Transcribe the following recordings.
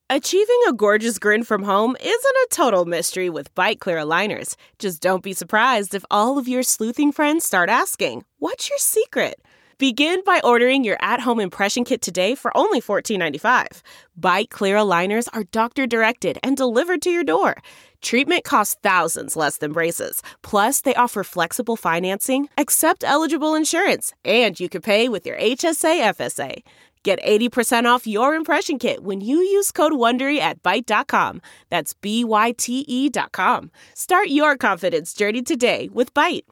Achieving a gorgeous grin from home isn't a total mystery with Byte Clear aligners. Just don't be surprised if all of your sleuthing friends start asking, "What's your secret?" Begin by ordering your at-home impression kit today for only $14.95. Byte Clear aligners are doctor-directed and delivered to your door. Treatment costs thousands less than braces. Plus, they offer flexible financing, accept eligible insurance, and you can pay with your HSA FSA. Get 80% off your impression kit when you use code WONDERY at Byte.com. That's BYTE.com. Start your confidence journey today with Byte.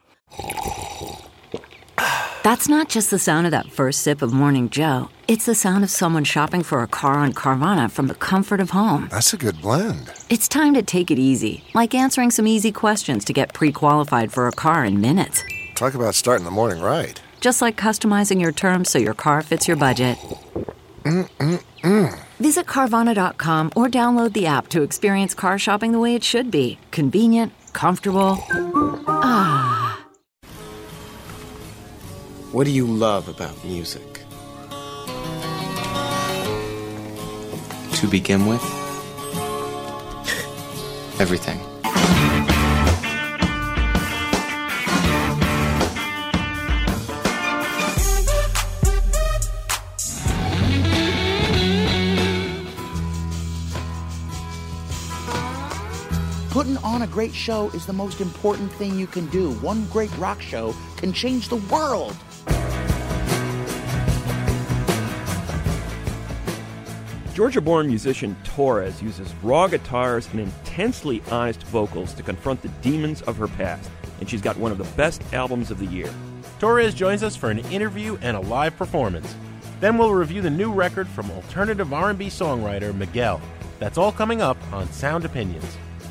That's not just the sound of that first sip of Morning Joe. It's the sound of someone shopping for a car on Carvana from the comfort of home. That's a good blend. It's time to take it easy, like answering some easy questions to get pre-qualified for a car in minutes. Talk about starting the morning right. Just like customizing your terms so your car fits your budget. Visit Carvana.com or download the app to experience car shopping the way it should be. Convenient, comfortable. Ah. What do you love about music? To begin with, everything. Putting on a great show is the most important thing you can do. One great rock show can change the world. Georgia-born musician Torres uses raw guitars and intensely honest vocals to confront the demons of her past, and she's got one of the best albums of the year. Torres joins us for an interview and a live performance. Then we'll review the new record from alternative R&B songwriter Miguel. That's all coming up on Sound Opinions.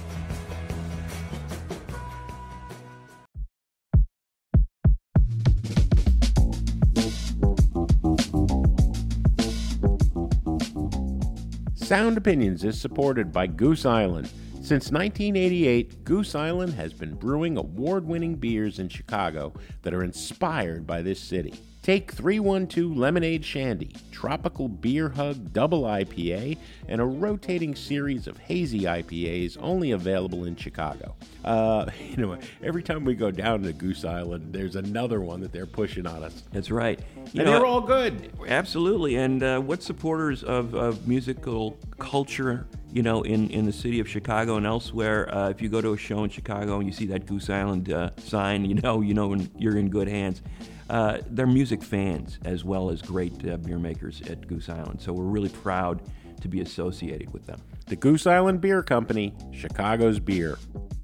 Sound Opinions is supported by Goose Island. Since 1988, Goose Island has been brewing award-winning beers in Chicago that are inspired by this city. Take 312 Lemonade Shandy, Tropical Beer Hug Double IPA, and a rotating series of hazy IPAs only available in Chicago. Every time we go down to Goose Island, there's another one that they're pushing on us. That's right. They're all good. Absolutely. And what supporters of musical culture, in the city of Chicago and elsewhere, if you go to a show in Chicago and you see that Goose Island sign, you know you're in good hands. They're music fans as well as great beer makers at Goose Island. So we're really proud to be associated with them. The Goose Island Beer Company, Chicago's beer.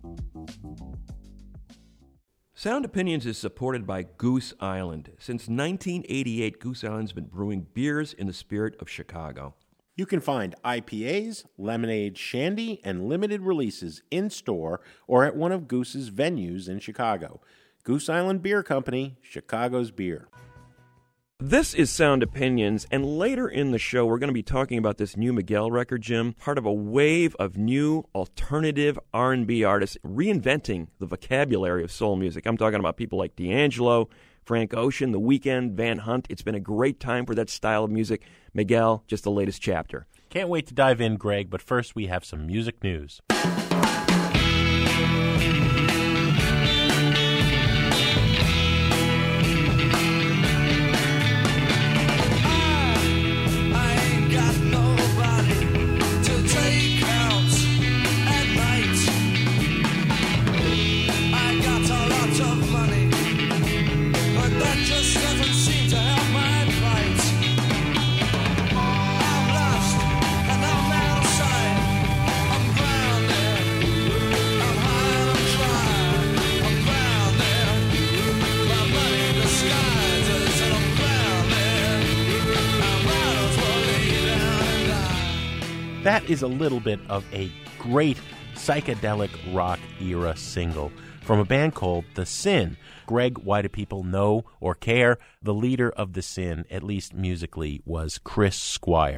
Sound Opinions is supported by Goose Island. Since 1988, Goose Island's been brewing beers in the spirit of Chicago. You can find IPAs, lemonade, shandy, and limited releases in-store or at one of Goose's venues in Chicago. Goose Island Beer Company, Chicago's beer. This is Sound Opinions, and later in the show, we're going to be talking about this new Miguel record, Jim, part of a wave of new alternative R&B artists reinventing the vocabulary of soul music. I'm talking about people like D'Angelo, Frank Ocean, The Weeknd, Van Hunt. It's been a great time for that style of music. Miguel, just the latest chapter. Can't wait to dive in, Greg, but first we have some music news. That is a little bit of a great psychedelic rock era single from a band called The Sin. Greg, why do people know or care? The leader of The Sin, at least musically, was Chris Squire.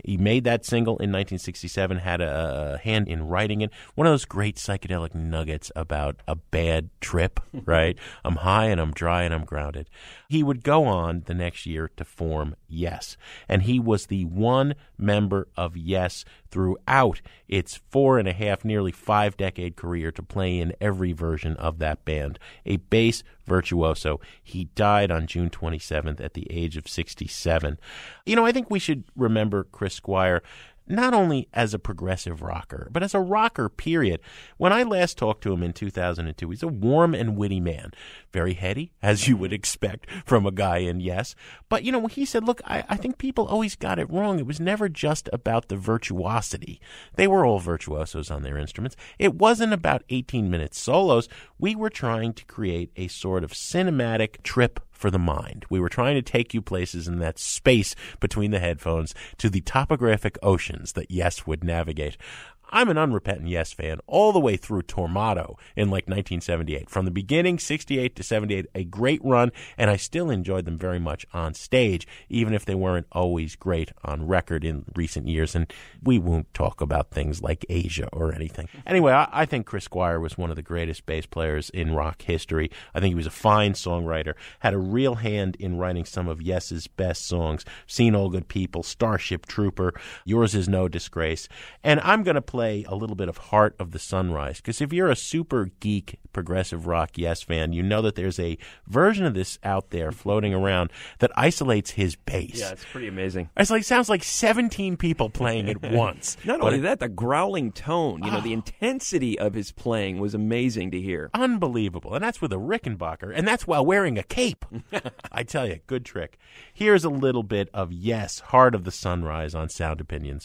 He made that single in 1967, had a hand in writing it. One of those great psychedelic nuggets about a bad trip, right? I'm high and I'm dry and I'm grounded. He would go on the next year to form Yes, and he was the one member of Yes throughout its 4.5, nearly 5-decade career to play in every version of that band. A bass virtuoso. He died on June 27th at the age of 67. You know, I think we should remember Chris Squire not only as a progressive rocker, but as a rocker, period. When I last talked to him in 2002, he's a warm and witty man. Very heady, as you would expect from a guy in Yes. But, you know, he said, look, I think people always got it wrong. It was never just about the virtuosity. They were all virtuosos on their instruments. It wasn't about 18-minute solos. We were trying to create a sort of cinematic trip for the mind. We were trying to take you places in that space between the headphones to the topographic oceans that Yes would navigate. I'm an unrepentant Yes fan all the way through Tormato in like 1978. From the beginning, 68 to 78, a great run, and I still enjoyed them very much on stage, even if they weren't always great on record in recent years. And we won't talk about things like Asia or anything. Anyway, I think Chris Squire was one of the greatest bass players in rock history. I think he was a fine songwriter, had a real hand in writing some of Yes's best songs, Seen All Good People, Starship Trooper, Yours Is No Disgrace. And I'm going to play a little bit of Heart of the Sunrise, because if you're a super geek progressive rock Yes fan, you know that there's a version of this out there floating around that isolates his bass. Yeah, it's pretty amazing. It's like, sounds like 17 people playing at once. Not only that, the growling tone, the intensity of his playing was amazing to hear. Unbelievable. And that's with a Rickenbacker, and that's while wearing a cape. I tell you, good trick. Here's a little bit of Yes, Heart of the Sunrise on Sound Opinions.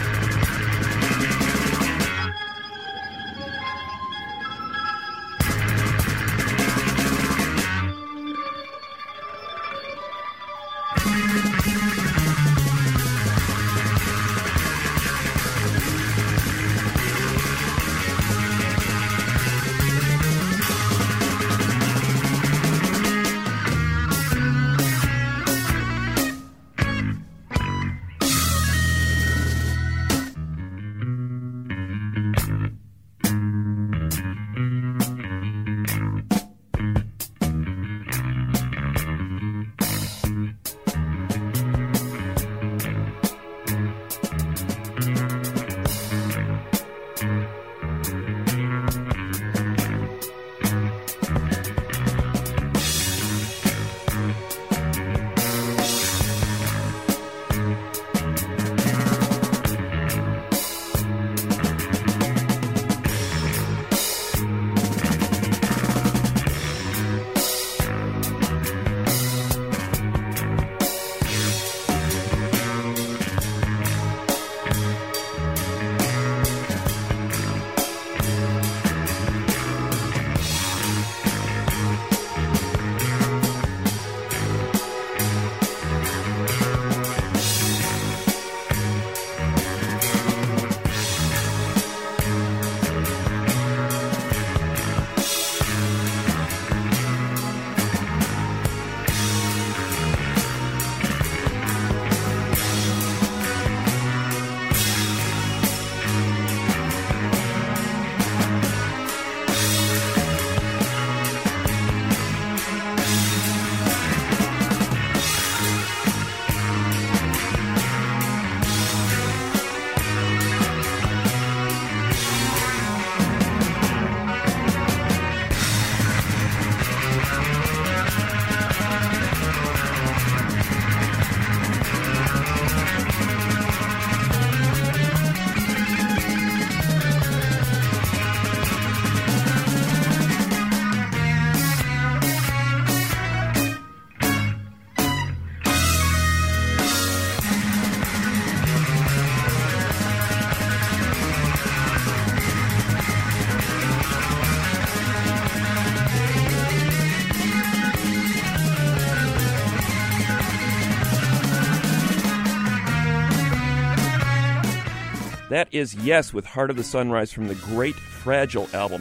That is Yes with Heart of the Sunrise from the Great Fragile album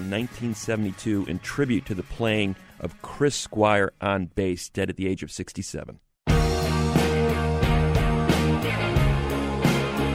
1972 in tribute to the playing of Chris Squire on bass, dead at the age of 67.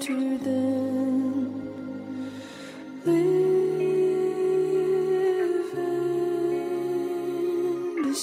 sweeter than living the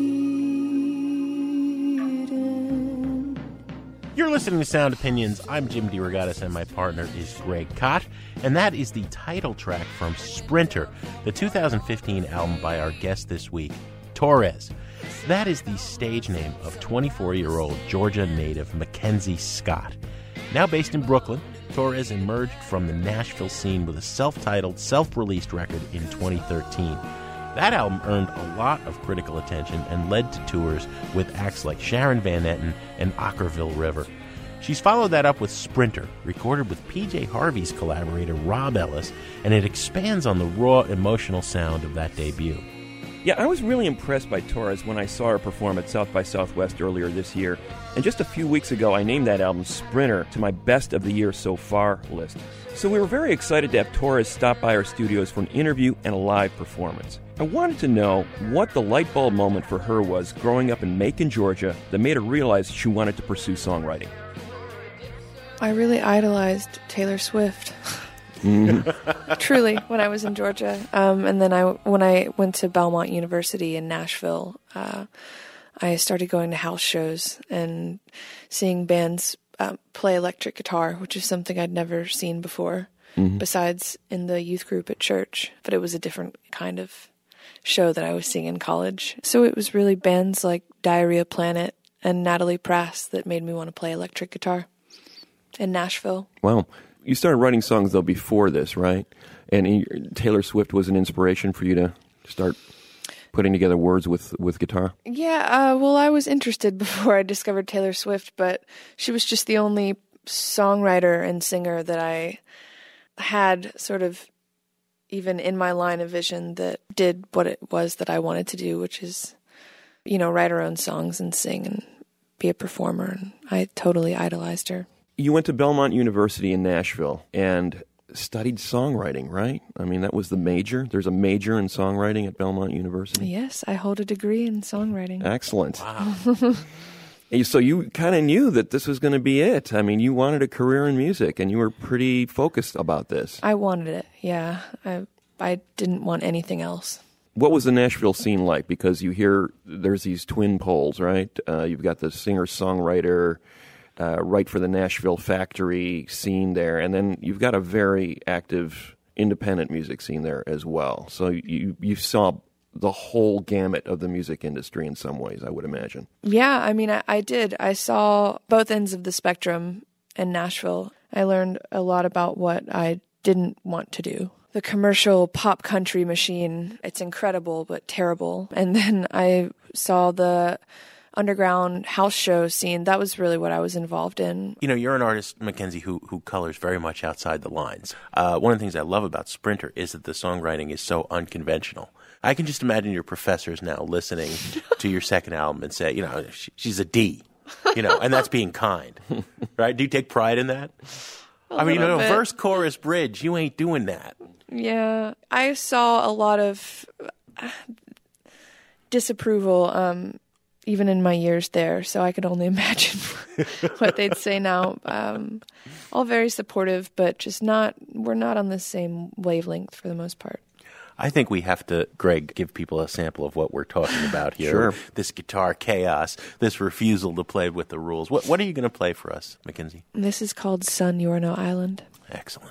seed in. You're listening to Sound Opinions. I'm Jim DeRogatis, and my partner is Greg Kot. And that is the title track from Sprinter, the 2015 album by our guest this week, Torres. That is the stage name of 24-year-old Georgia native Mackenzie Scott. Now based in Brooklyn, Torres emerged from the Nashville scene with a self-titled, self-released record in 2013. That album earned a lot of critical attention and led to tours with acts like Sharon Van Etten and Ockerville River. She's followed that up with Sprinter, recorded with PJ Harvey's collaborator Rob Ellis, and it expands on the raw, emotional sound of that debut. Yeah, I was really impressed by Torres when I saw her perform at South by Southwest earlier this year. And just a few weeks ago, I named that album Sprinter to my Best of the Year So Far list. So we were very excited to have Torres stop by our studios for an interview and a live performance. I wanted to know what the light bulb moment for her was growing up in Macon, Georgia, that made her realize she wanted to pursue songwriting. I really idolized Taylor Swift. Truly, when I was in Georgia. And then when I went to Belmont University in Nashville, I started going to house shows and seeing bands play electric guitar, which is something I'd never seen before, besides in the youth group at church. But it was a different kind of show that I was seeing in college. So it was really bands like Diarrhea Planet and Natalie Prass that made me want to play electric guitar in Nashville. Wow. You started writing songs, though, before this, right? And Taylor Swift was an inspiration for you to start putting together words with guitar? Yeah, well, I was interested before I discovered Taylor Swift, but she was just the only songwriter and singer that I had sort of even in my line of vision that did what it was that I wanted to do, which is, write her own songs and sing and be a performer. And I totally idolized her. You went to Belmont University in Nashville and studied songwriting, right? I mean, that was the major. There's a major in songwriting at Belmont University? Yes, I hold a degree in songwriting. Excellent. Wow. So you kind of knew that this was going to be it. I mean, you wanted a career in music, and you were pretty focused about this. I wanted it, yeah. I didn't want anything else. What was the Nashville scene like? Because you hear there's these twin poles, right? You've got the singer-songwriter, right for the Nashville factory scene there, and then you've got a very active independent music scene there as well. So you saw the whole gamut of the music industry in some ways, I would imagine. Yeah, I mean, I did. I saw both ends of the spectrum in Nashville. I learned a lot about what I didn't want to do. The commercial pop country machine, it's incredible but terrible. And then I saw the underground house show scene. That was really what I was involved in. You're an artist, Mackenzie, who colors very much outside the lines. One of the things I love about Sprinter is that the songwriting is so unconventional. I can just imagine your professors now listening to your second album and say, she's a D, and that's being kind, right? Do you take pride in that? I mean, verse, chorus, bridge, you ain't doing that. Yeah, I saw a lot of disapproval, even in my years there, so I could only imagine what they'd say now. All very supportive, but we're not on the same wavelength for the most part. I think we have to, Greg, give people a sample of what we're talking about here. Sure. This guitar chaos, this refusal to play with the rules. What are you going to play for us, Mackenzie? This is called Sun, You Are No Island. Excellent.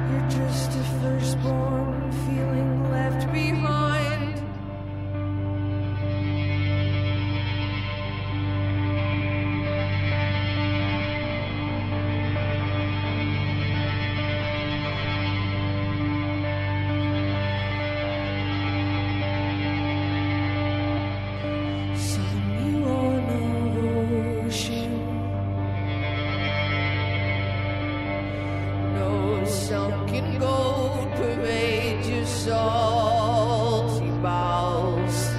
You're just a firstborn feeling left behind. Sunken gold pervade your salty bowels.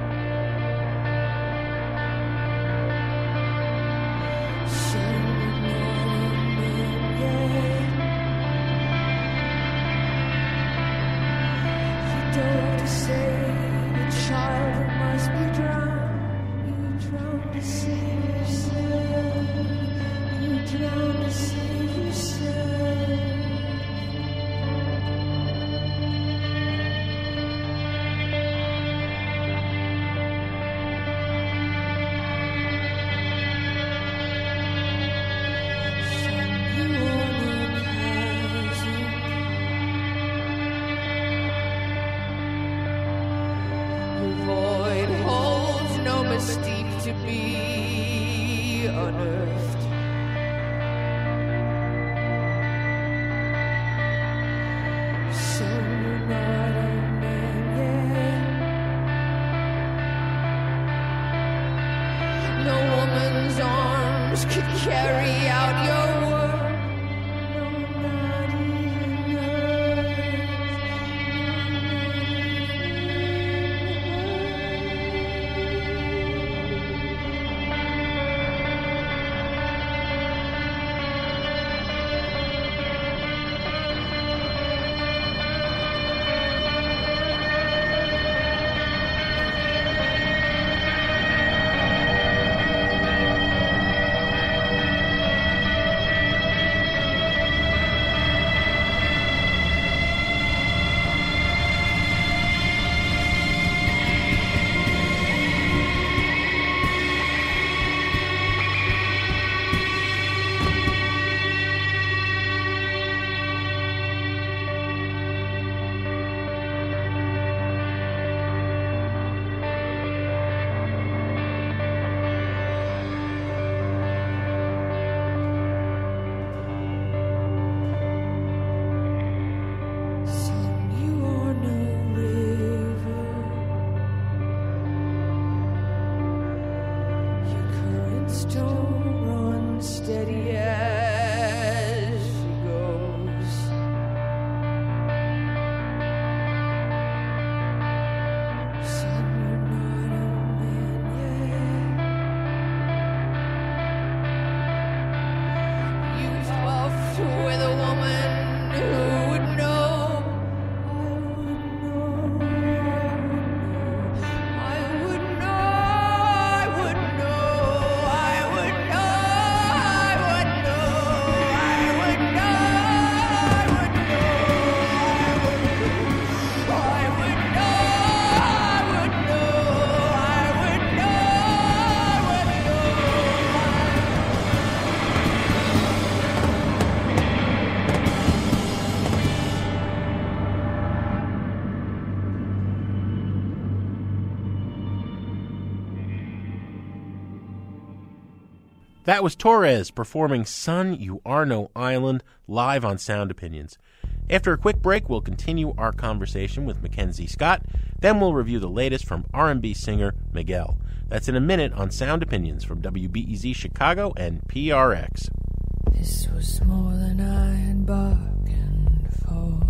You dove to save a child who must be drowned. You drowned to save yourself. You drowned to save yourself. Mystique to be unearthed. So you're not a man yet. No woman's arms could carry out your work. No, not even yours. That was Torres performing Son, You Are No Island live on Sound Opinions. After a quick break, we'll continue our conversation with Mackenzie Scott. Then we'll review the latest from R&B singer Miguel. That's in a minute on Sound Opinions from WBEZ Chicago and PRX. This was more than I had bargained for.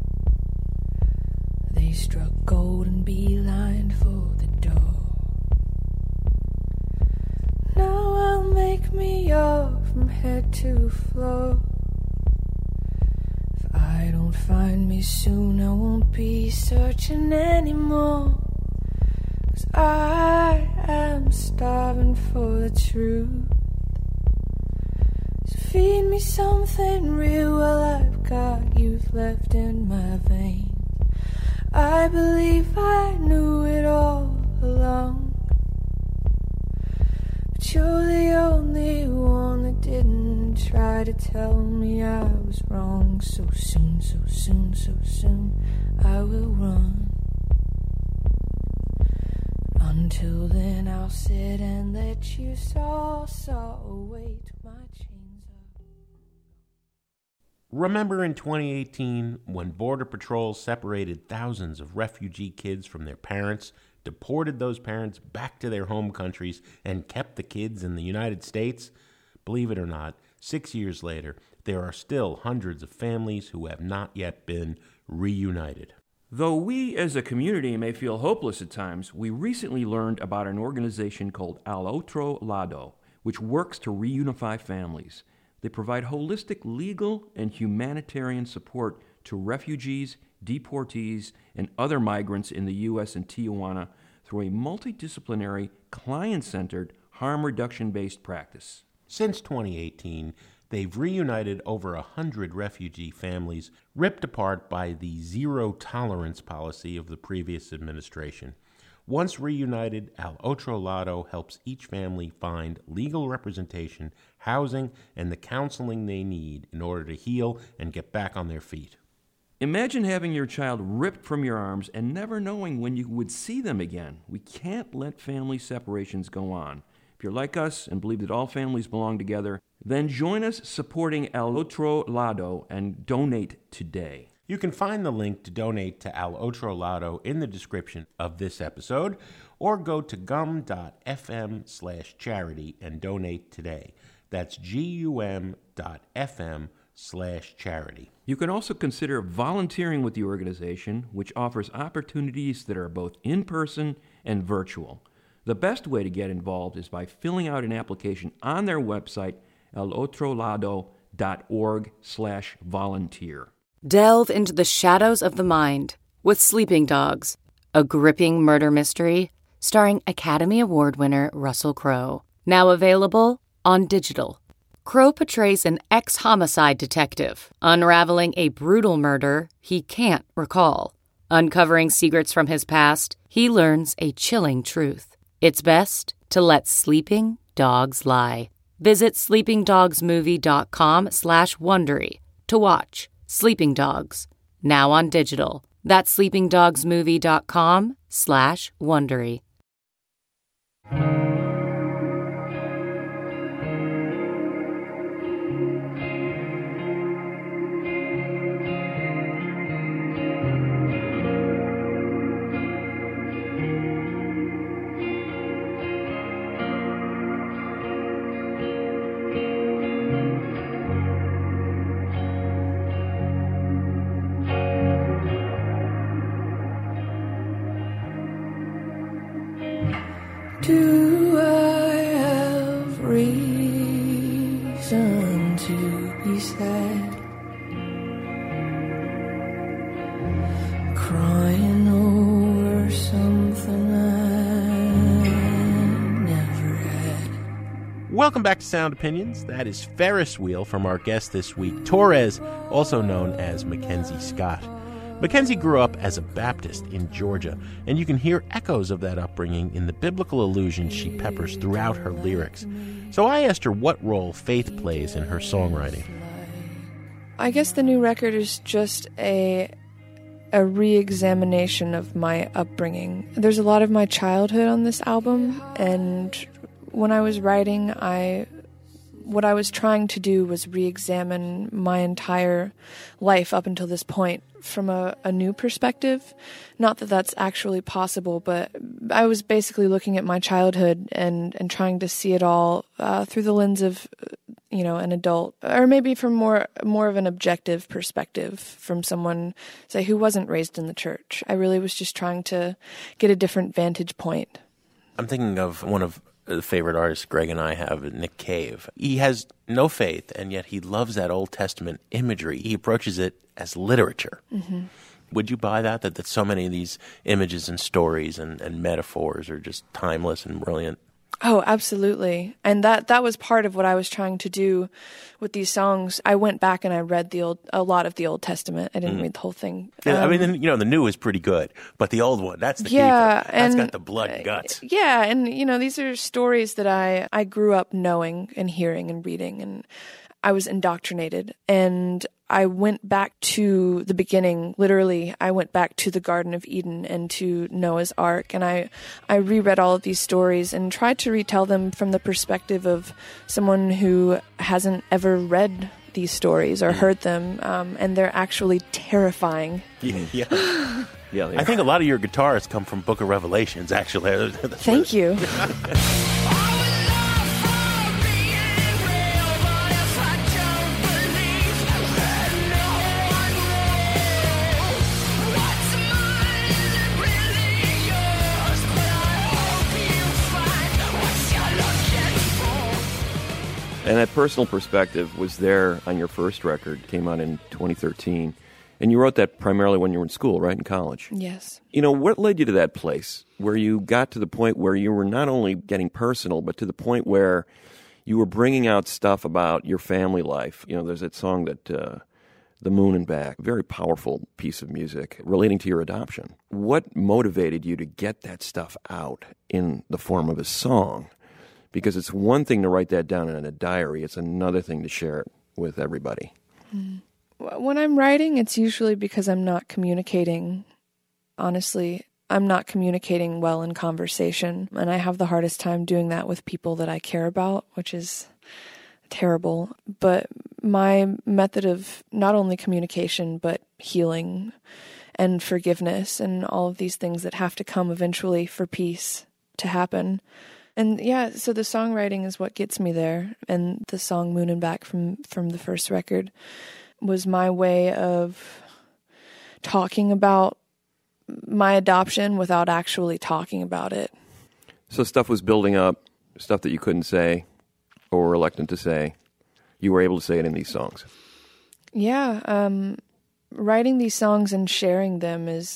They struck gold and beelined for the door. Now I'll make me up from head to floor. If I don't find me soon, I won't be searching anymore. 'Cause I am starving for the truth. So feed me something real while I've got youth left in my veins. I believe I knew it all along, but you're the only one that didn't try to tell me I was wrong. So soon, so soon, so soon I will run. Until then I'll sit and let you saw away to my chains up. Remember in 2018 when Border Patrol separated thousands of refugee kids from their parents, deported those parents back to their home countries, and kept the kids in the United States? Believe it or not, 6 years later, there are still hundreds of families who have not yet been reunited. Though we as a community may feel hopeless at times, we recently learned about an organization called Al Otro Lado, which works to reunify families. They provide holistic legal and humanitarian support to refugees, deportees, and other migrants in the U.S. and Tijuana through a multidisciplinary, client-centered, harm reduction-based practice. Since 2018, they've reunited over 100 refugee families ripped apart by the zero-tolerance policy of the previous administration. Once reunited, Al Otro Lado helps each family find legal representation, housing, and the counseling they need in order to heal and get back on their feet. Imagine having your child ripped from your arms and never knowing when you would see them again. We can't let family separations go on. If you're like us and believe that all families belong together, then join us supporting Al Otro Lado and donate today. You can find the link to donate to Al Otro Lado in the description of this episode, or go to gum.fm/charity and donate today. That's gum.fm/charity. You can also consider volunteering with the organization, which offers opportunities that are both in-person and virtual. The best way to get involved is by filling out an application on their website, alotrolado.org/volunteer. Delve into the shadows of the mind with Sleeping Dogs, a gripping murder mystery starring Academy Award winner Russell Crowe. Now available on digital. Crowe portrays an ex-homicide detective unraveling a brutal murder he can't recall. Uncovering secrets from his past, he learns a chilling truth. It's best to let sleeping dogs lie. Visit sleepingdogsmovie.com/Wondery to watch Sleeping Dogs, now on digital. That's sleepingdogsmovie.com/Wondery. Do I have reason to be sad? Crying over something I never had. Welcome back to Sound Opinions. That is Ferris Wheel from our guest this week, Torres, also known as Mackenzie Scott. Mackenzie grew up as a Baptist in Georgia, and you can hear echoes of that upbringing in the biblical allusions she peppers throughout her lyrics. So I asked her what role faith plays in her songwriting. I guess the new record is just a re-examination of my upbringing. There's a lot of my childhood on this album, and when I was writing, what I was trying to do was re-examine my entire life up until this point from a new perspective. Not that that's actually possible, but I was basically looking at my childhood and trying to see it all through the lens of, an adult, or maybe from more of an objective perspective from someone, say, who wasn't raised in the church. I really was just trying to get a different vantage point. I'm thinking of one of the favorite artists Greg and I have, Nick Cave. He has no faith, and yet he loves that Old Testament imagery. He approaches it as literature. Mm-hmm. Would you buy that so many of these images and stories and metaphors are just timeless and brilliant? Oh, absolutely. And that was part of what I was trying to do with these songs. I went back and I read a lot of the Old Testament. I didn't read the whole thing. Yeah, the new is pretty good, but the old one, that's the keeper. That's got the blood and guts. Yeah, and these are stories that I grew up knowing and hearing and reading, and I was indoctrinated, and I went back to the beginning. Literally, I went back to the Garden of Eden and to Noah's Ark, and I reread all of these stories and tried to retell them from the perspective of someone who hasn't ever read these stories or heard them, and they're actually terrifying. Yeah. Yeah, I think a lot of your guitars come from Book of Revelations, actually. Thank you. And that personal perspective was there on your first record, came out in 2013. And you wrote that primarily when you were in school, right, in college? Yes. You know, what led you to that place where you got to the point where you were not only getting personal, but to the point where you were bringing out stuff about your family life? You know, there's that song that, The Moon and Back, very powerful piece of music relating to your adoption. What motivated you to get that stuff out in the form of a song? Because it's one thing to write that down in a diary. It's another thing to share it with everybody. When I'm writing, it's usually because I'm not communicating. Honestly, I'm not communicating well in conversation. And I have the hardest time doing that with people that I care about, which is terrible. But my method of not only communication, but healing and forgiveness and all of these things that have to come eventually for peace to happen. And yeah, so the songwriting is what gets me there. And the song Moon and Back from the first record was my way of talking about my adoption without actually talking about it. So stuff was building up, stuff that you couldn't say or were reluctant to say. You were able to say it in these songs. Yeah, writing these songs and sharing them is,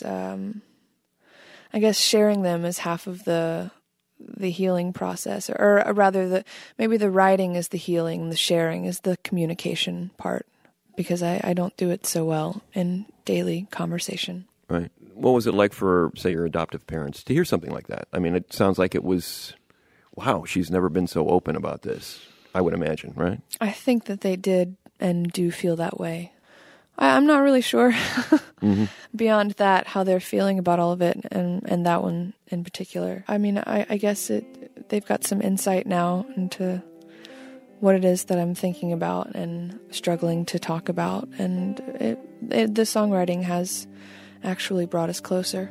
I guess sharing them is half of the healing process, or rather, maybe the writing is the healing, the sharing is the communication part, because I don't do it so well in daily conversation. Right. What was it like for, say, your adoptive parents to hear something like that? I mean, it sounds like it was, wow, she's never been so open about this, I would imagine, right? I think that they did and do feel that way. I'm not really sure beyond that how they're feeling about all of it, and that one in particular. I mean, I guess they've got some insight now into what it is that I'm thinking about and struggling to talk about, and the songwriting has actually brought us closer.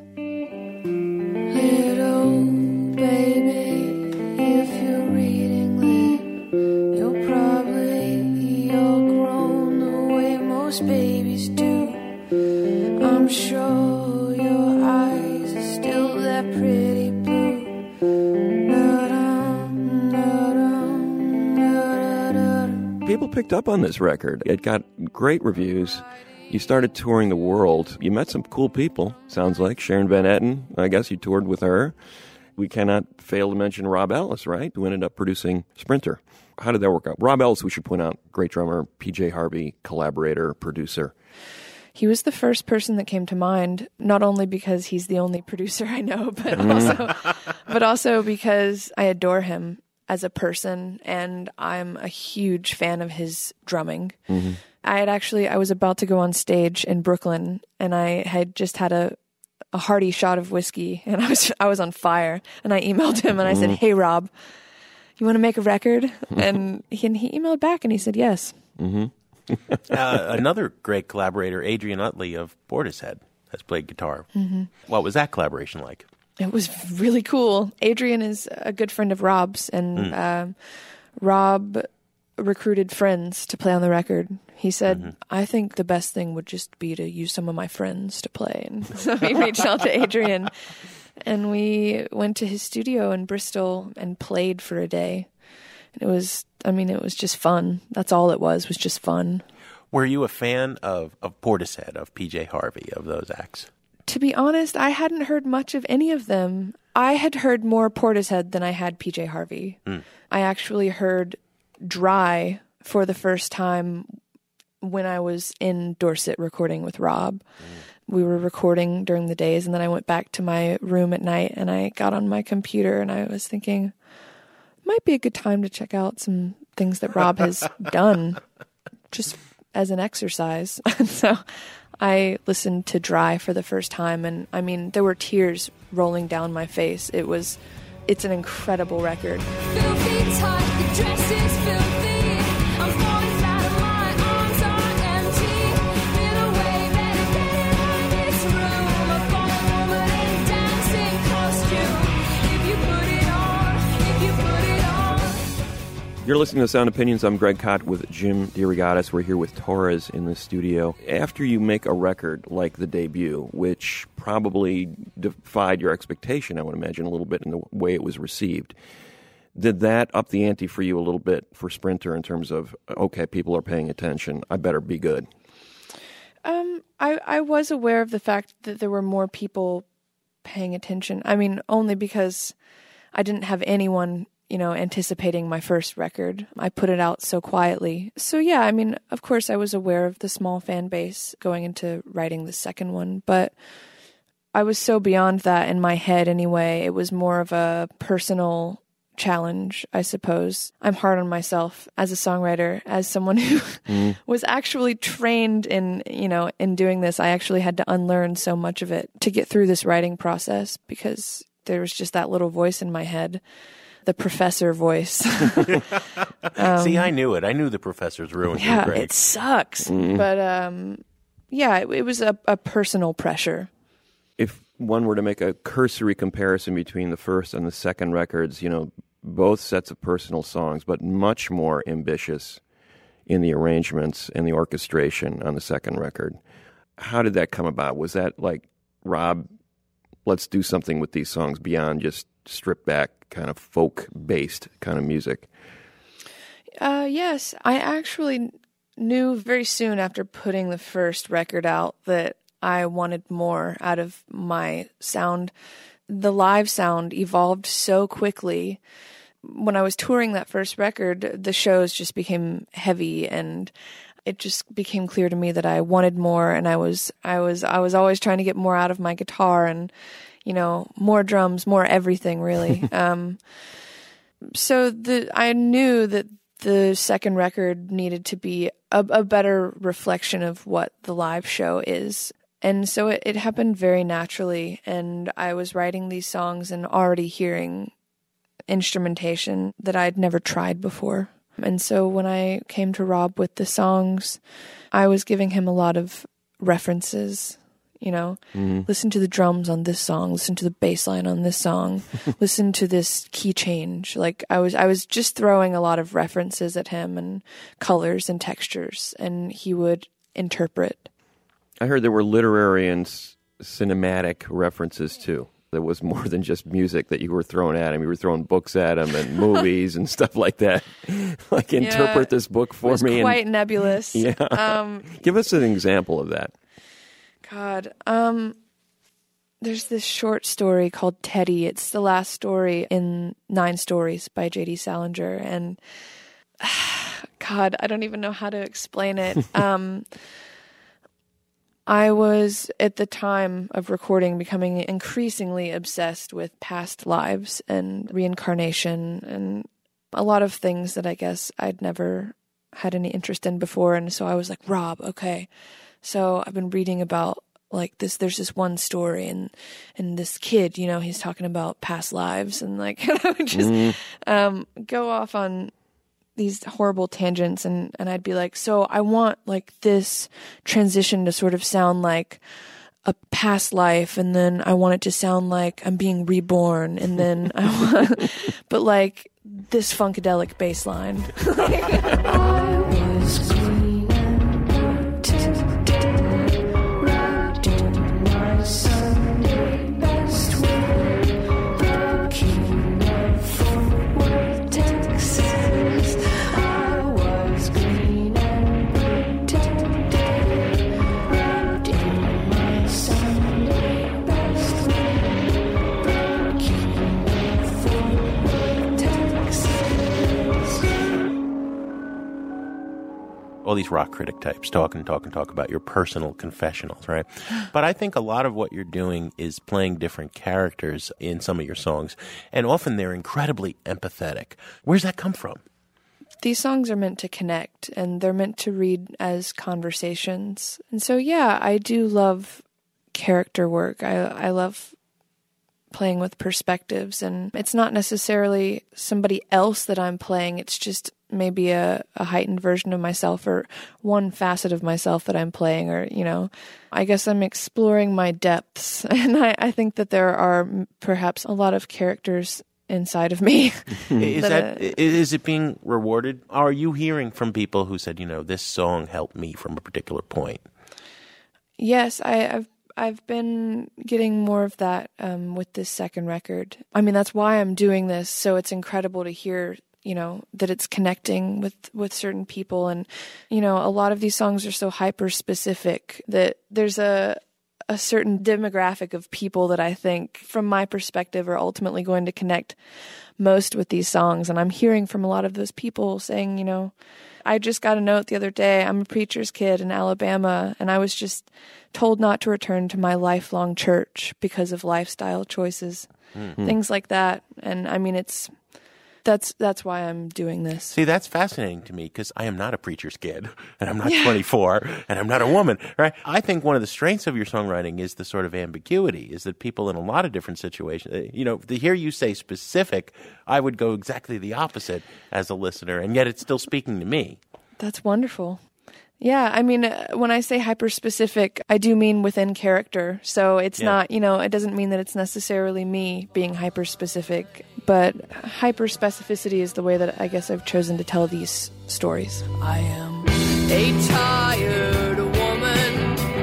Little baby, if you're reading this, you're grown the way most babies do. I'm sure your eyes are still that pretty blue. People picked up on this record. It got great reviews. You started touring the world. You met some cool people, sounds like. Sharon Van Etten, I guess you toured with her. We cannot fail to mention Rob Ellis, right, who ended up producing Sprinter. How did that work out? Rob Ellis, we should point out, great drummer, PJ Harvey, collaborator, producer. He was the first person that came to mind, not only because he's the only producer I know, but also because I adore him as a person, and I'm a huge fan of his drumming. Mm-hmm. I was about to go on stage in Brooklyn, and I had just had a hearty shot of whiskey, and I was on fire, and I emailed him and I said, "Hey Rob, you want to make a record?" And he emailed back and he said yes. Mm-hmm. Another great collaborator, Adrian Utley of Portishead, has played guitar. Mm-hmm. What was that collaboration like? It was really cool. Adrian is a good friend of Rob's, and Rob recruited friends to play on the record. He said, I think the best thing would just be to use some of my friends to play. And so he reached out to Adrian, and we went to his studio in Bristol and played for a day. It was just fun. That's all it was just fun. Were you a fan of Portishead, of PJ Harvey, of those acts? To be honest, I hadn't heard much of any of them. I had heard more Portishead than I had PJ Harvey. I actually heard Dry for the first time when I was in Dorset recording with Rob. We were recording during the days, and then I went back to my room at night, and I got on my computer, and I was thinking, might be a good time to check out some things that Rob has done just as an exercise. And so I listened to Dry for the first time, and I mean, there were tears rolling down my face. It's an incredible record. Filthy tight, the dress is filthy. I'm falling flat and my arms are empty. In a way better get out of this room. A fallen woman in dancing costume. If you put it on, if you put it on. You're listening to Sound Opinions. I'm Greg Kot with Jim DeRogatis. We're here with Torres in the studio. After you make a record like the debut, which probably defied your expectation, I would imagine, a little bit in the way it was received, did that up the ante for you a little bit for Sprinter in terms of, okay, people are paying attention, I better be good? I was aware of the fact that there were more people paying attention. I mean, only because I didn't have anyone, anticipating my first record. I put it out so quietly. So yeah, I mean, of course I was aware of the small fan base going into writing the second one, but I was so beyond that in my head anyway. It was more of a personal challenge, I suppose. I'm hard on myself as a songwriter, as someone who was actually trained in doing this. I actually had to unlearn so much of it to get through this writing process because there was just that little voice in my head. The professor voice. See, I knew it. I knew the professor's ruined you, Greg. It sucks. But it was a personal pressure. If one were to make a cursory comparison between the first and the second records, both sets of personal songs, but much more ambitious in the arrangements and the orchestration on the second record. How did that come about? Was that like, Rob, let's do something with these songs beyond just stripped back kind of folk-based kind of music? Yes. I actually knew very soon after putting the first record out that I wanted more out of my sound. The live sound evolved so quickly. When I was touring that first record, the shows just became heavy, and it just became clear to me that I wanted more, and I was always trying to get more out of my guitar and more drums, more everything, really. So I knew that the second record needed to be a better reflection of what the live show is. And so it happened very naturally, and I was writing these songs and already hearing instrumentation that I'd never tried before. And so when I came to Rob with the songs, I was giving him a lot of references. Listen to the drums on this song, listen to the bass line on this song, listen to this key change. Like I was just throwing a lot of references at him and colors and textures, and he would interpret. I heard there were literary and cinematic references too. There was more than just music that you were throwing at him. You were throwing books at him and movies and stuff like that. Like, interpret this book for me. It was quite nebulous. Yeah. Give us an example of that. God, there's this short story called Teddy. It's the last story in 9 stories by J.D. Salinger, and God, I don't even know how to explain it. I was, at the time of recording, becoming increasingly obsessed with past lives and reincarnation and a lot of things that I guess I'd never had any interest in before, and so I was like, Rob, okay. So I've been reading about like this, there's this one story and this kid, he's talking about past lives, and like, I would just go off on these horrible tangents, and I'd be like, so I want like this transition to sort of sound like a past life, and then I want it to sound like I'm being reborn, and then but like this funkadelic bass line. I was green and wrapped in my Sunday best with the king of Fort Worth, Texas. I was green and today, wrapped in my Sunday best with the king of Fort Worth, Texas. all these rock critic types talk about your personal confessionals, right? But I think a lot of what you're doing is playing different characters in some of your songs, and often they're incredibly empathetic. Where's that come from? These songs are meant to connect, and they're meant to read as conversations. And so, yeah, I do love character work. I love playing with perspectives, and it's not necessarily somebody else that I'm playing. It's just maybe a heightened version of myself, or one facet of myself that I'm playing, or, I guess I'm exploring my depths. And I think that there are perhaps a lot of characters inside of me. Is it being rewarded? Are you hearing from people who said, this song helped me from a particular point? Yes, I've been getting more of that with this second record. I mean, that's why I'm doing this. So it's incredible to hear, that it's connecting with certain people. And, a lot of these songs are so hyper specific that there's a certain demographic of people that I think, from my perspective, are ultimately going to connect most with these songs. And I'm hearing from a lot of those people saying, I just got a note the other day. I'm a preacher's kid in Alabama, and I was just told not to return to my lifelong church because of lifestyle choices, things like that. And I mean, that's why I'm doing this. See, that's fascinating to me, because I am not a preacher's kid, and I'm not 24, and I'm not a woman, right? I think one of the strengths of your songwriting is the sort of ambiguity, is that people in a lot of different situations, to hear you say specific, I would go exactly the opposite as a listener, and yet it's still speaking to me. That's wonderful. Yeah, I mean, when I say hyper-specific, I do mean within character. So it's not, it doesn't mean that it's necessarily me being hyper-specific, but hyper-specificity is the way that I guess I've chosen to tell these stories. I am a tired woman.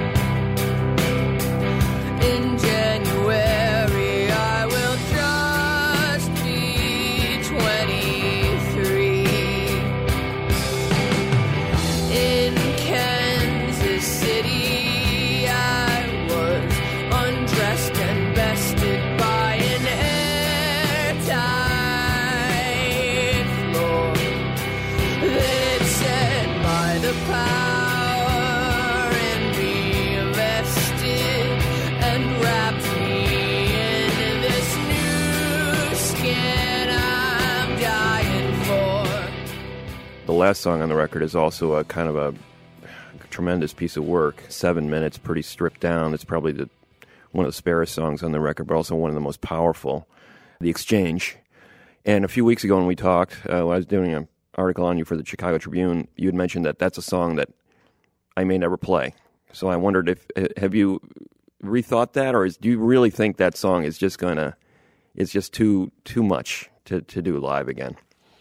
In January, I will just be 23. In Kansas City, I was undressed and bested by an airtight floor. Then it said, by the power in me vested, and wrapped me in this new skin I'm dying for. The last song on the record is also a kind of a tremendous piece of work. 7 minutes, pretty stripped down. It's probably one of the sparest songs on the record, but also one of the most powerful. The Exchange. And a few weeks ago when we talked, when I was doing an article on you for the Chicago Tribune, you had mentioned that that's a song that I may never play. So I wondered have you rethought that, or do you really think that song is just it's just too much to do live again?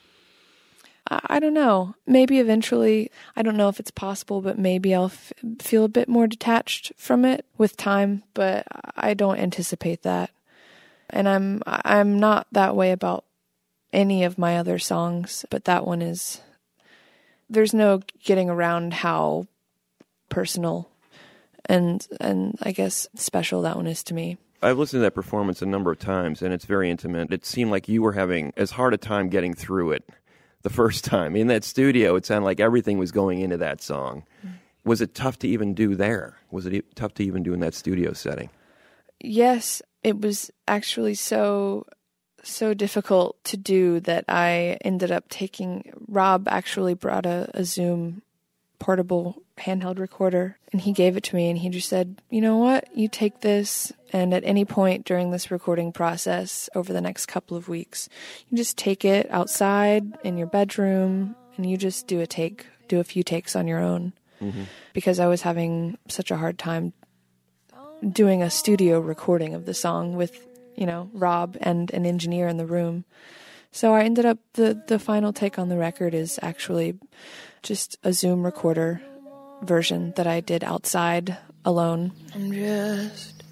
I don't know. Maybe eventually, I don't know if it's possible, but maybe I'll feel a bit more detached from it with time, but I don't anticipate that. And I'm not that way about any of my other songs, but that one is, there's no getting around how personal and I guess special that one is to me. I've listened to that performance a number of times, and it's very intimate. It seemed like you were having as hard a time getting through it the first time. In that studio, it sounded like everything was going into that song. Was it tough to even do there? Was it tough to even do in that studio setting? Yes, it was actually so difficult to do that I ended up Rob actually brought a Zoom portable handheld recorder, and he gave it to me, and he just said, you know what, you take this, and at any point during this recording process over the next couple of weeks, you just take it outside in your bedroom, and you just do a few takes on your own. Mm-hmm. Because I was having such a hard time doing a studio recording of the song with, Rob and an engineer in the room. So I ended up, the final take on the record is actually just a Zoom recorder version that I did outside alone. I'm just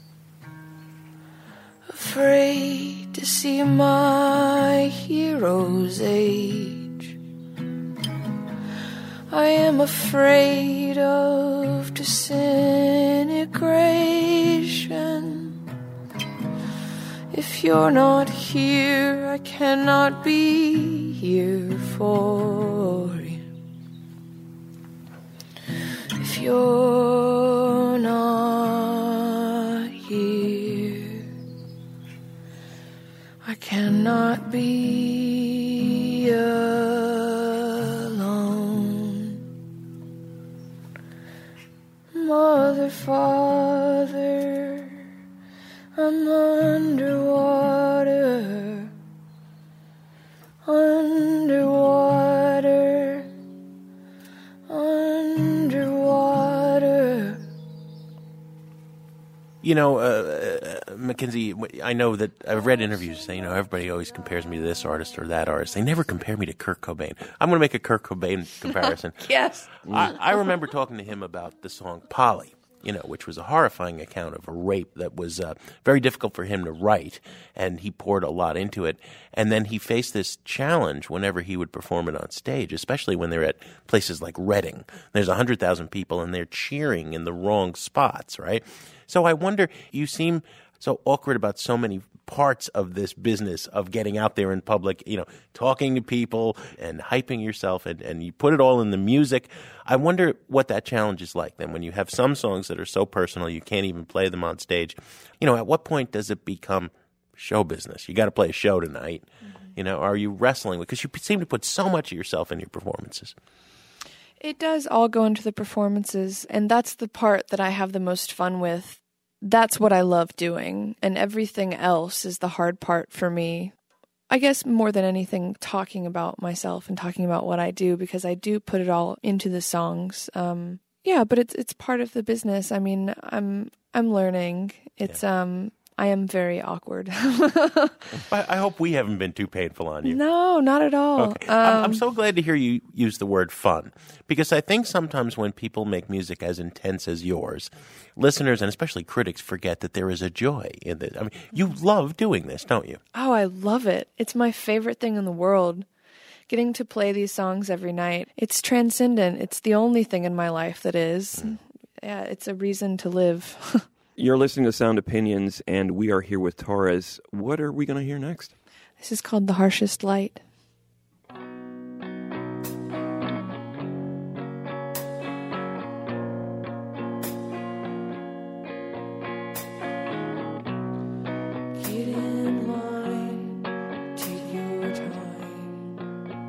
afraid to see my hero's age. I am afraid of disintegration. If you're not here, I cannot be here for you. you're not here, I cannot be alone. Mother, Father, I'm underwater, underwater, underwater. You know, Mackenzie, I know that I've read interviews saying, everybody always compares me to this artist or that artist. They never compare me to Kurt Cobain. I'm going to make a Kurt Cobain comparison. Yes. I remember talking to him about the song Polly, which was a horrifying account of a rape that was very difficult for him to write, and he poured a lot into it. And then he faced this challenge whenever he would perform it on stage, especially when they're at places like Reading. There's 100,000 people, and they're cheering in the wrong spots, right? So I wonder, you seem so awkward about so many parts of this business of getting out there in public, talking to people and hyping yourself, and you put it all in the music. I wonder what that challenge is like then when you have some songs that are so personal you can't even play them on stage. At what point does it become show business? You got to play a show tonight. Mm-hmm. Are you wrestling? Because you seem to put so much of yourself in your performances. It does all go into the performances, and that's the part that I have the most fun with. That's what I love doing, and everything else is the hard part for me. I guess more than anything, talking about myself and talking about what I do, because I do put it all into the songs. But it's part of the business. I mean, I'm learning. It's I am very awkward. I hope we haven't been too painful on you. No, not at all. Okay. I'm so glad to hear you use the word fun, because I think sometimes when people make music as intense as yours, listeners and especially critics forget that there is a joy in it. I mean, you love doing this, don't you? Oh, I love it. It's my favorite thing in the world. Getting to play these songs every night. It's transcendent. It's the only thing in my life that is. Yeah, it's a reason to live. You're listening to Sound Opinions, and we are here with Torres. What are we going to hear next? This is called The Harshest Light. Get in line, take your time.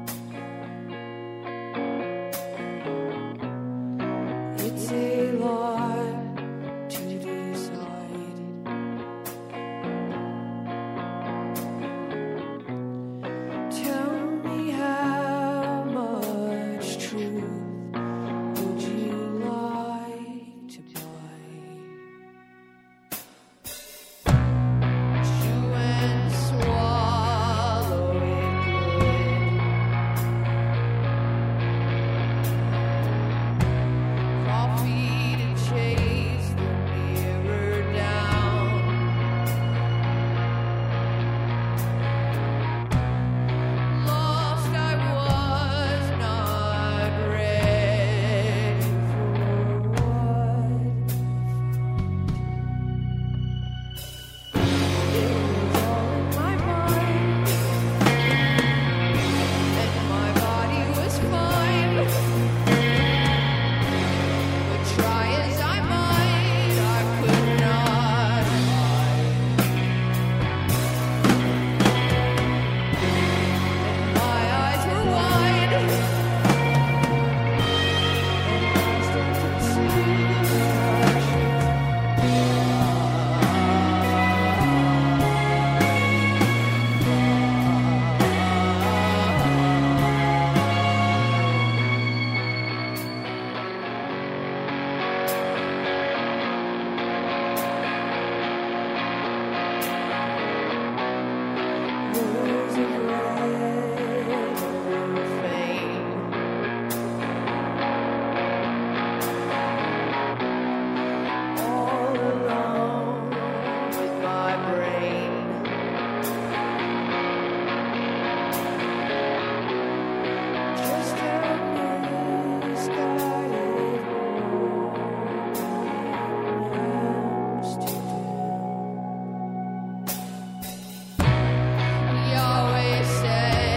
It's a lot to decide. Tell me how much truth would you like to buy? Chew and swallow it good. Coffee to chase the mirror down. Lost, I was not ready for what it was all in my mind, and my body was fine. But try as I might, I could not hide. And my eyes were wide, and I still could see the rose of red fame. All alone with my brain. Just how misguided romance to do. Yahweh said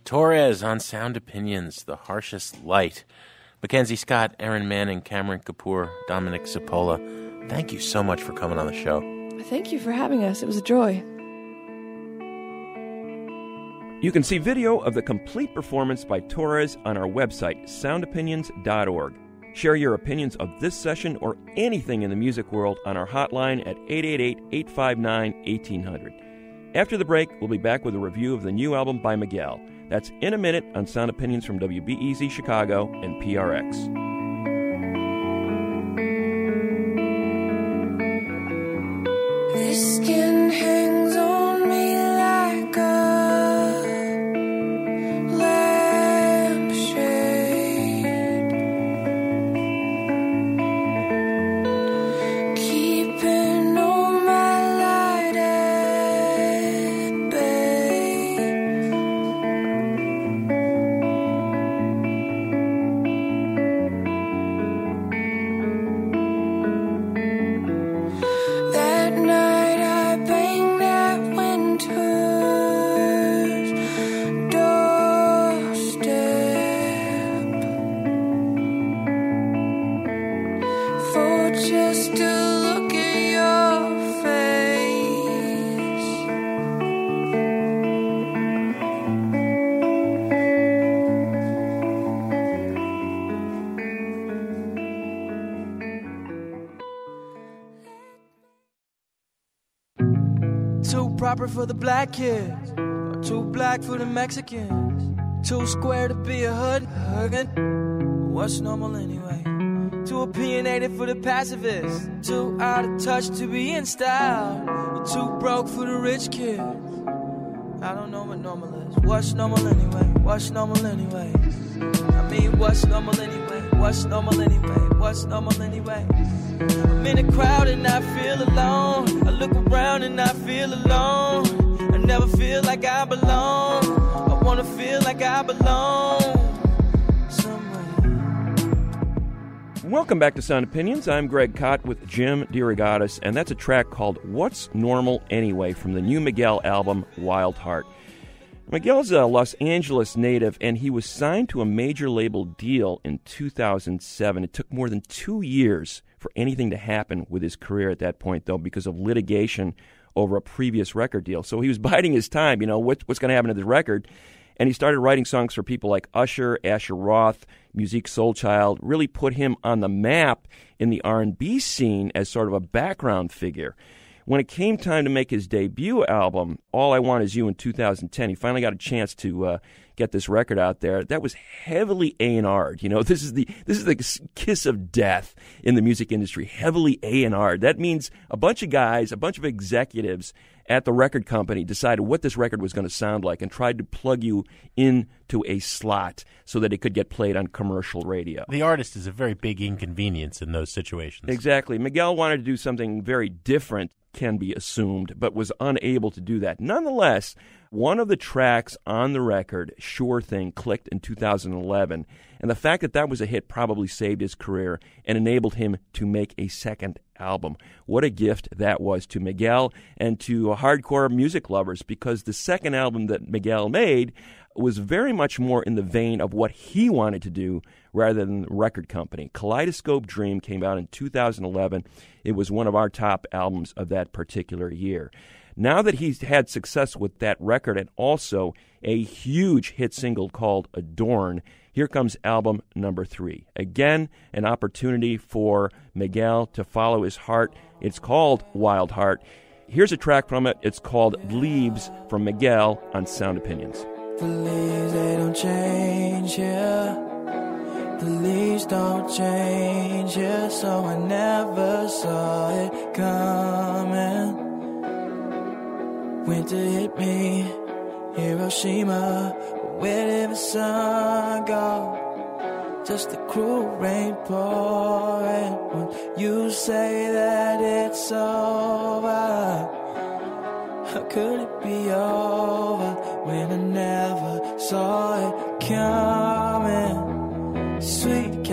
Torres on Sound Opinions, The Harshest Light. Mackenzie Scott, Aaron Manning, Cameron Kapoor, Dominic Cipolla, thank you so much for coming on the show. Thank you for having us. It was a joy. You can see video of the complete performance by Torres on our website, soundopinions.org. Share your opinions of this session or anything in the music world on our hotline at 888-859-1800. After the break, we'll be back with a review of the new album by Miguel. That's in a minute on Sound Opinions from WBEZ Chicago and PRX. His skin hangs on me like a lampshade, keeping all my light at bay. That night I banged at winter's doorstep for just to look at your face. Too proper for the black kids, or too black for the Mexicans. Too square to be a hood. What's normal anyway? Too opinionated for the pacifists. Too out of touch to be in style. Or too broke for the rich kids. I don't know what normal is. What's normal anyway? What's normal anyway? I mean, what's normal anyway? What's normal anyway? What's normal anyway? I'm in a crowd and I feel alone. I look around and I feel alone. I never feel like I belong. I wanna feel like I belong somewhere. Welcome back to Sound Opinions. I'm Greg Kot with Jim DeRogatis, and that's a track called What's Normal Anyway from the new Miguel album, Wild Heart. Miguel's a Los Angeles native, and he was signed to a major label deal in 2007. It took more than 2 years for anything to happen with his career at that point, though, because of litigation over a previous record deal. So he was biding his time, what's going to happen to this record. And he started writing songs for people like Usher, Asher Roth, Musique Soulchild, really put him on the map in the R&B scene as sort of a background figure. When it came time to make his debut album, All I Want Is You, in 2010, he finally got a chance to get this record out there. That was heavily A&R'd. This is the kiss of death in the music industry, heavily A&R'd. That means a bunch of guys, a bunch of executives at the record company decided what this record was going to sound like and tried to plug you into a slot so that it could get played on commercial radio. The artist is a very big inconvenience in those situations. Exactly. Miguel wanted to do something very different, can be assumed, but was unable to do that. Nonetheless, one of the tracks on the record, Sure Thing, clicked in 2011, and the fact that that was a hit probably saved his career and enabled him to make a second album. What a gift that was to Miguel and to hardcore music lovers, because the second album that Miguel made was very much more in the vein of what he wanted to do rather than the record company. Kaleidoscope Dream came out in 2011. It was one of our top albums of that particular year. Now that he's had success with that record and also a huge hit single called Adorn, here comes album number 3. Again, an opportunity for Miguel to follow his heart. It's called Wild Heart. Here's a track from it. It's called Leaves from Miguel on Sound Opinions. The leaves, they don't change here. The leaves don't change here. So I never saw it coming. Winter hit me, Hiroshima. Where did the sun go? Just the cruel rain pouring. When you say that it's over, how could it be over when I never saw it coming? Sweet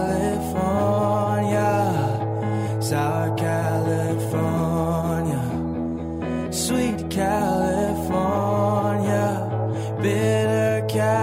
California, sour California, sweet California, bitter California.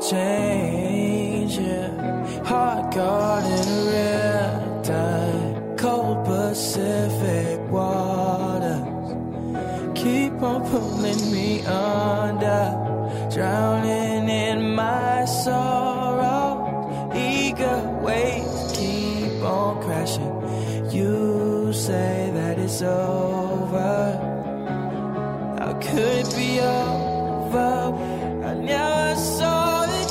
change, yeah. Heart guard in a real time. Cold Pacific waters keep on pulling me under, drowning in my sorrow. Eager waves keep on crashing. You say that it's over. How could it be over? I never saw it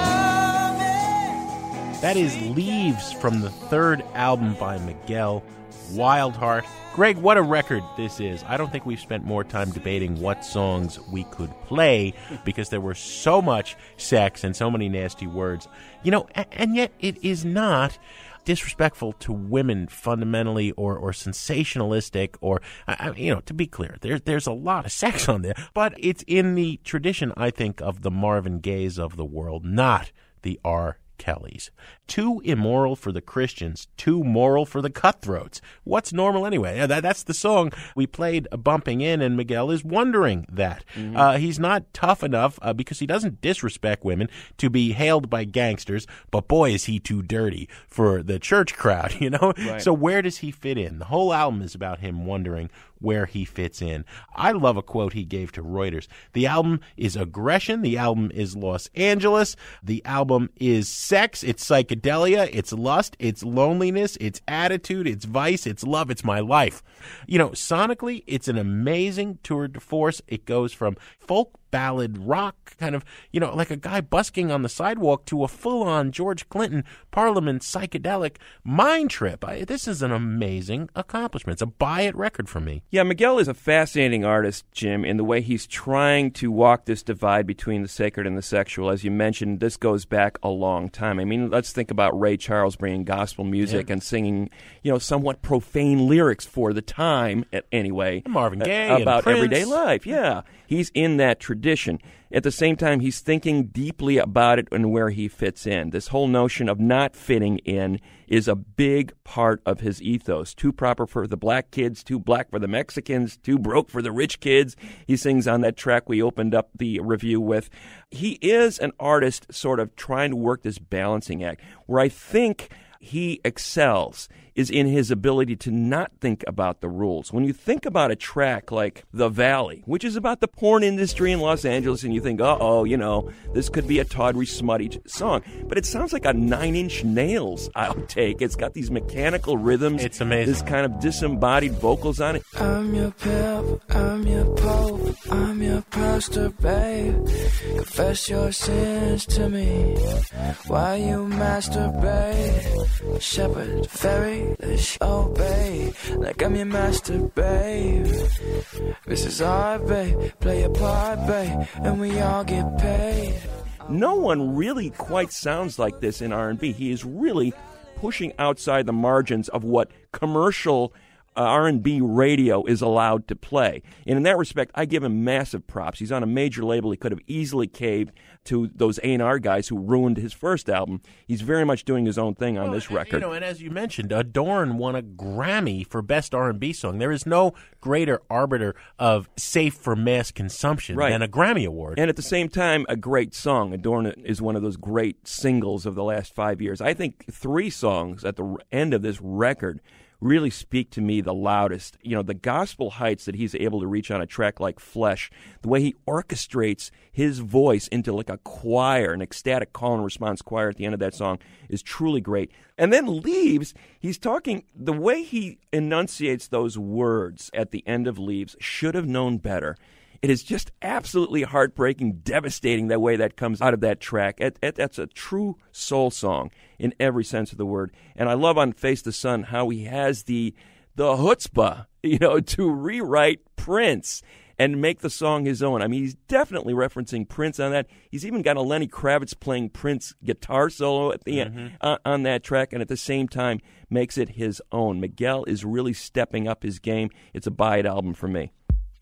coming. That is Leaves from the third album by Miguel, Wild Heart. Greg, what a record this is. I don't think we've spent more time debating what songs we could play because there were so much sex and so many nasty words. You know, and yet it is not disrespectful to women fundamentally or sensationalistic or, you know, to be clear, there's a lot of sex on there, but it's in the tradition, I think, of the Marvin Gayes of the world, not the R. Kellys. Too immoral for the Christians, too moral for the cutthroats. What's normal anyway? That's the song we played bumping in, and Miguel is wondering that. He's not tough enough because he doesn't disrespect women to be hailed by gangsters, but boy, is he too dirty for the church crowd, you know? Right. So where does he fit in? The whole album is about him wondering where he fits in. I love a quote he gave to Reuters. The album is aggression. The album is Los Angeles. The album is sex. It's psychedelia. It's lust. It's loneliness. It's attitude. It's vice. It's love. It's my life. You know, sonically, it's an amazing tour de force. It goes from folk ballad rock, kind of, you know, like a guy busking on the sidewalk, to a full-on George Clinton Parliament psychedelic mind trip. This is an amazing accomplishment. It's a buy-it record for me. Yeah, Miguel is a fascinating artist, Jim, in the way he's trying to walk this divide between the sacred and the sexual. As you mentioned, this goes back a long time. I mean, let's think about Ray Charles bringing gospel music and singing, you know, somewhat profane lyrics for the time, anyway. Marvin Gaye about and everyday Prince. life. Yeah, he's in that tradition. At the same time, he's thinking deeply about it and where he fits in. This whole notion of not fitting in is a big part of his ethos. Too proper for the black kids, too black for the Mexicans, too broke for the rich kids. He sings on that track we opened up the review with. He is an artist sort of trying to work this balancing act. Where I think he excels is in his ability to not think about the rules. When you think about a track like The Valley, which is about the porn industry in Los Angeles, and you think, uh-oh, you know, this could be a tawdry, smutty song. But it sounds like a Nine Inch Nails outtake. It's got these mechanical rhythms. It's amazing. This kind of disembodied vocals on it. I'm your pimp, I'm your pope, I'm your pastor, babe. Confess your sins to me while you masturbate. Shepherd, fairy, let's obey. Like I'm your master, babe. This is our babe, play a part, babe, and we all get paid. No one really quite sounds like this in R&B. He is really pushing outside the margins of what commercial R&B radio is allowed to play. And in that respect, I give him massive props. He's on a major label. He could have easily caved to those A&R guys who ruined his first album. He's very much doing his own thing on this record. You know, and as you mentioned, Adorn won a Grammy for Best R&B Song. There is no greater arbiter of safe for mass consumption than a Grammy Award. And at the same time, a great song. Adorn is one of those great singles of the last 5 years. I think 3 songs at the end of this record really speak to me the loudest. You know, the gospel heights that he's able to reach on a track like Flesh, the way he orchestrates his voice into like a choir, an ecstatic call and response choir at the end of that song is truly great. And then Leaves, he's talking, the way he enunciates those words at the end of Leaves, should have known better. It is just absolutely heartbreaking, devastating that way that comes out of that track. That's a true soul song in every sense of the word. And I love on Face the Sun how he has the chutzpah, you know, to rewrite Prince and make the song his own. I mean, he's definitely referencing Prince on that. He's even got a Lenny Kravitz playing Prince guitar solo at the end on that track, and at the same time makes it his own. Miguel is really stepping up his game. It's a buy-it album for me.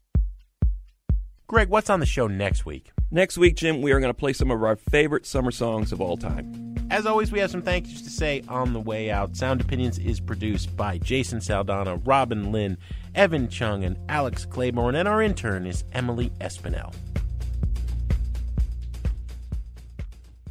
Greg, what's on the show next week? Next week, Jim, we are going to play some of our favorite summer songs of all time. As always, we have some thank yous to say on the way out. Sound Opinions is produced by Jason Saldana, Robin Lynn, Evan Chung, and Alex Claiborne, and our intern is Emily Espinel.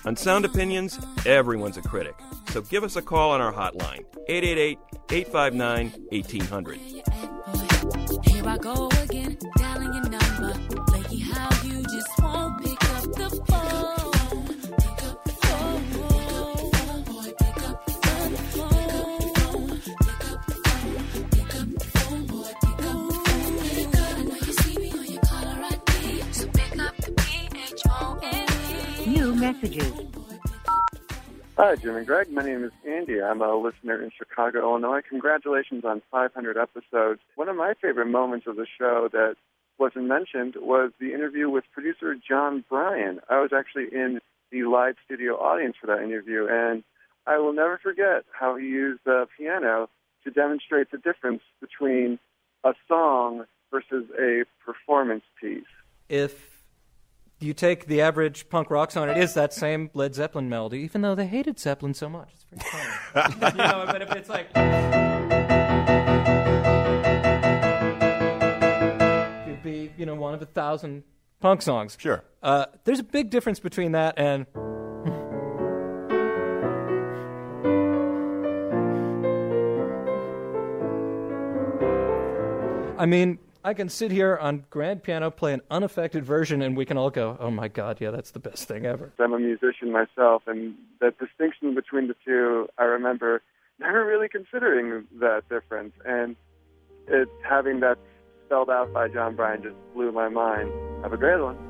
On Sound Opinions, everyone's a critic. So give us a call on our hotline, 888-859-1800. Here I go again, dialing your number. Lately, how you just won't pick up the phone. Pick up the phone. Boy, pick up the phone. Pick up the phone. Pick up the phone, boy, pick up the phone. Pick up. I know you see me on your caller ID, so pick up the PHONE. New messages. Hi, Jim and Greg. My name is Andy. I'm a listener in Chicago, Illinois. Congratulations on 500 episodes. One of my favorite moments of the show that wasn't mentioned was the interview with producer John Bryan. I was actually in the live studio audience for that interview, and I will never forget how he used the piano to demonstrate the difference between a song versus a performance piece. If you take the average punk rock song, it is that same Led Zeppelin melody, even though they hated Zeppelin so much. It's very funny. But if it's like... It'd be, one of 1,000 punk songs. Sure. There's a big difference between that and... I mean... I can sit here on grand piano, play an unaffected version, and we can all go, oh, my God, yeah, that's the best thing ever. I'm a musician myself, and that distinction between the two, I remember never really considering that difference. And having that spelled out by John Bryan just blew my mind. Have a great one.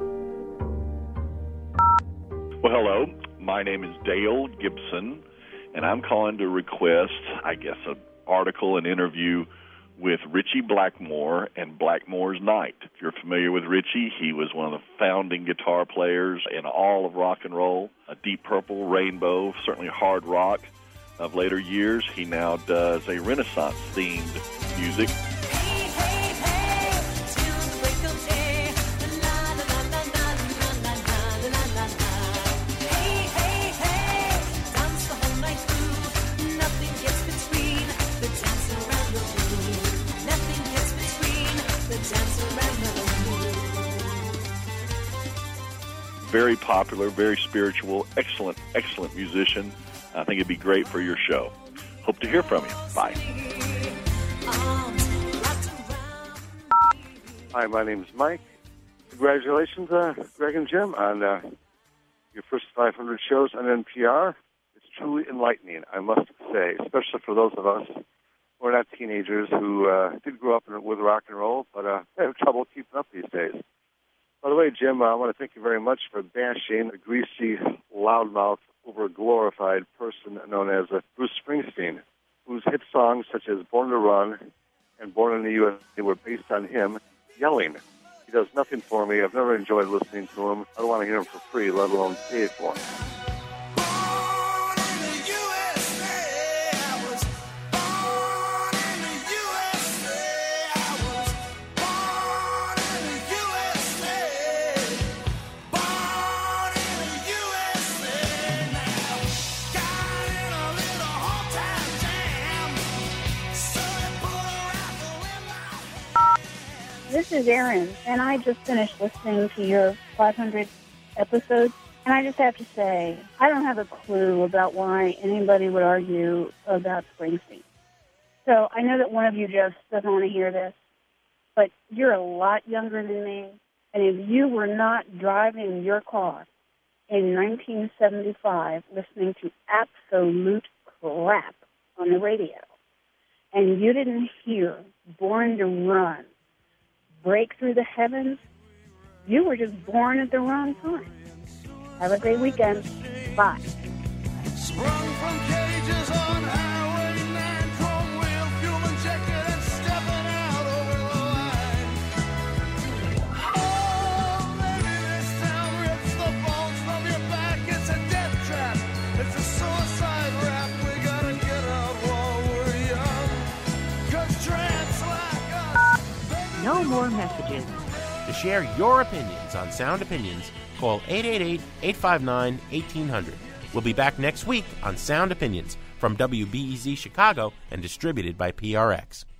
Well, hello. My name is Dale Gibson, and I'm calling to request, an article, an interview with Ritchie Blackmore and Blackmore's Night. If you're familiar with Ritchie, he was one of the founding guitar players in all of rock and roll, a Deep Purple, Rainbow, certainly hard rock of later years. He now does a Renaissance-themed music. Very popular, very spiritual, excellent musician. I think it'd be great for your show. Hope to hear from you. Bye. Hi, my name is Mike. Congratulations, Greg and Jim, on your first 500 shows on NPR. It's truly enlightening, I must say, especially for those of us who are not teenagers who did grow up with rock and roll, but have trouble keeping up these days. By the way, Jim, I want to thank you very much for bashing a greasy, loudmouth, over-glorified person known as Bruce Springsteen, whose hit songs such as Born to Run and Born in the USA were based on him yelling. He does nothing for me. I've never enjoyed listening to him. I don't want to hear him for free, let alone pay for him. This is Erin, and I just finished listening to your 500 episodes, and I just have to say, I don't have a clue about why anybody would argue about Springsteen. So I know that one of you just doesn't want to hear this, but you're a lot younger than me, and if you were not driving your car in 1975 listening to absolute crap on the radio, and you didn't hear Born to Run break through the heavens, you were just born at the wrong time. Have a great weekend. Bye. Sprung from cages on Highway 9, chrome wheel, fuel injected, and stepping out over the line. Oh, baby, this town rips the bones from your back. It's a death trap. It's a suicide rap. We gotta get out while we're young. 'Cause tramps like us. No more messages. To share your opinions on Sound Opinions, call 888-859-1800. We'll be back next week on Sound Opinions from WBEZ Chicago and distributed by PRX.